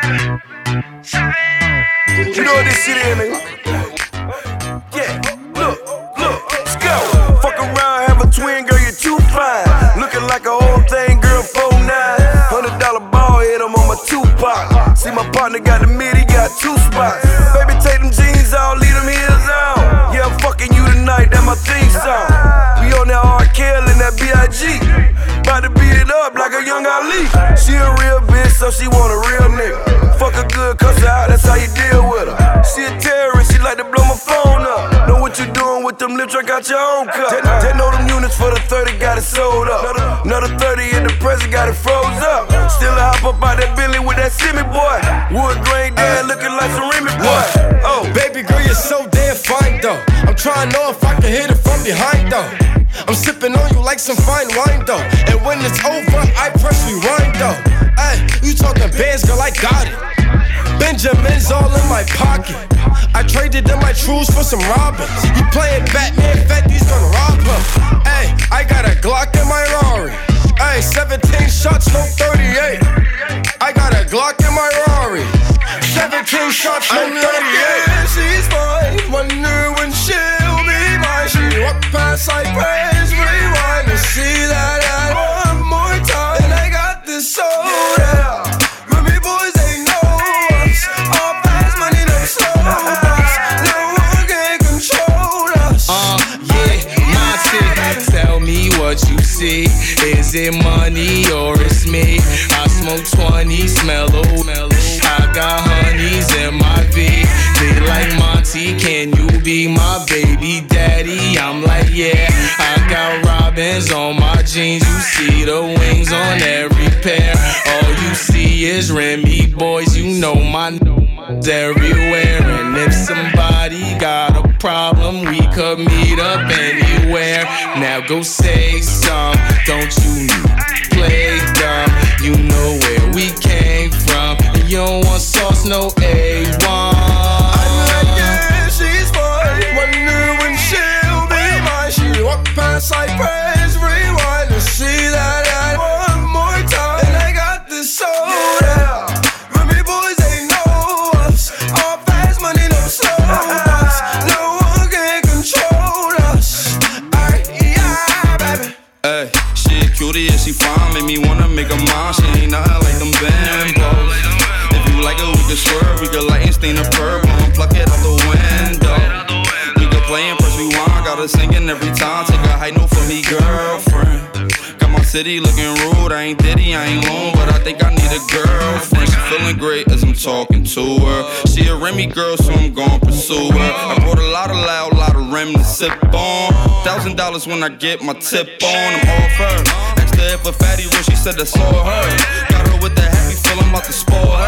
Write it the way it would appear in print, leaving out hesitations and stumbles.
You know what this shit is, nigga? Yeah, look, let's go. Fuck around, have a twin, girl, you're too fine. Looking like a old thing, girl, 4'9". $100 ball head, I'm on my Tupac. See my partner got the mid, he got 2 spots. Baby, take them jeans off, leave them heels on. Yeah, I'm fucking you tonight, that my theme song. We on that R. Kelly and that B.I.G. About to beat it up like a young Ali. She a real bitch, so she want a real nigga. Fuck her good, cuss her out, that's how you deal with her. She a terrorist, she like to blow my phone up. Know what you doing with them lips, drink out your own cup. They know them units for the 30, got it sold up. Another 30 in the present, got it froze up. Still a hop up out that Bentley with that Simi boy. Wood grain down, looking like some Remy boy. Oh, baby girl, you're so damn fine though. I'm trying to know if I can hit it from behind though. I'm sipping on you like some fine wine though. And when it's over, I press rewind though. Ay, you talking bands, girl, I got it. Benjamin's all in my pocket. I traded in my trues for some Robins. You playing Batman, Fetty's gonna rob him. Ay, I got a Glock in my Rari. Ay, 17 shots, no 38. I got a Glock in my Rari. 17 shots, no 38. She's fine, wonder when she'll be mine. She walk past like praise, rewind to see that one more time. And I got this soda. Remy boys, they know us. All fast money, no slow us. No one can control us. Yeah, Monty, tell me what you see. Is it money or it's me? I smoke 20, smell old. I got honeys in my V. They like Monty, can you be my baby daddy? I'm like, yeah. I got Robins on my jeans. You see the wings on every pair. All you see is Remy boys. You know my everywhere. And if somebody got a problem, we could meet up anywhere. Now go say some. Don't you play dumb? You know where we came from. You don't want sauce, no A1. I'm like, yeah, she's fine. Wonder when she'll be mine. She walk past like praise, rewind to see that one more time. And I got this soda. Remy boys, they know us. All fast money, no slow us. No one can control us. Alright, yeah, baby. Ay, she a cutie and she fine. Make me wanna make her mine. She ain't nothing like them Bambos. Like it, we could swerve, we could light and stain the purple and pluck it out the window. We could play and press rewind, got her singing every time. Take a high note for me, girlfriend. Got my city looking rude, I ain't Diddy, I ain't long, but I think I need a girlfriend. She feeling great as I'm talking to her. She a Remy girl, so I'm gon' pursue her. I bought a lot of loud, lot of Rem to sip on. $1,000 when I get my tip on, I'm off her. Asked her if a fatty rich, she said that's all her. Got her with the happy feel, I'm about to spoil her.